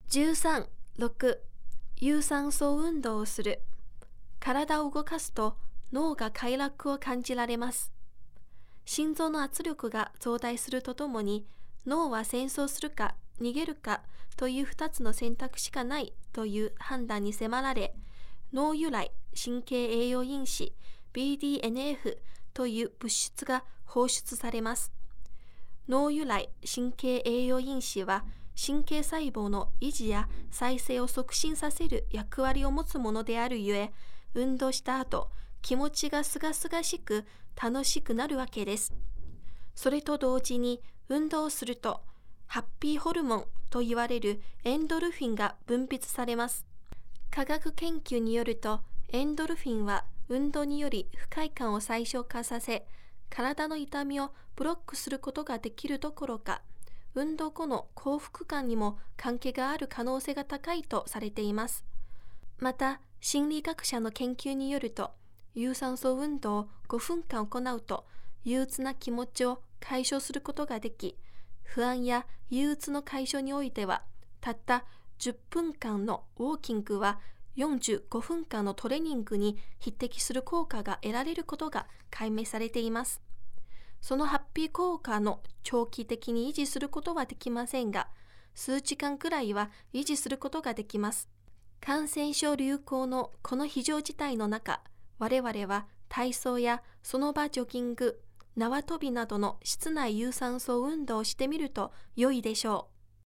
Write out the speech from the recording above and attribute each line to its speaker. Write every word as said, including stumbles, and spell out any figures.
Speaker 1: じゅうさん、ろく、有酸素運動をする。体を動かすと脳が快楽を感じられます。心臓の圧力が増大するとともに、脳は戦争するか逃げるかというふたつの選択しかないという判断に迫られ、脳由来神経栄養因子 ビーディーエヌエフ という物質が放出されます。脳由来神経栄養因子は神経細胞の維持や再生を促進させる役割を持つものであるゆえ、運動した後、気持ちがすがすがしく楽しくなるわけです。それと同時に運動すると、ハッピーホルモンと言われるエンドルフィンが分泌されます。科学研究によると、エンドルフィンは運動により不快感を最小化させ、体の痛みをブロックすることができるどころか、運動後の幸福感にも関係がある可能性が高いとされています。また、心理学者の研究によると、有酸素運動をごふんかん行うと、憂鬱な気持ちを解消することができ、不安や憂鬱の解消においては、たったじゅっぷんかんのウォーキングはよんじゅうごふんかんのトレーニングに匹敵する効果が得られることが解明されています。そのハッピー効果の長期的に維持することはできませんが、数時間くらいは維持することができます。感染症流行のこの非常事態の中、我々は体操やその場ジョギング、縄跳びなどの室内有酸素運動をしてみると良いでしょう。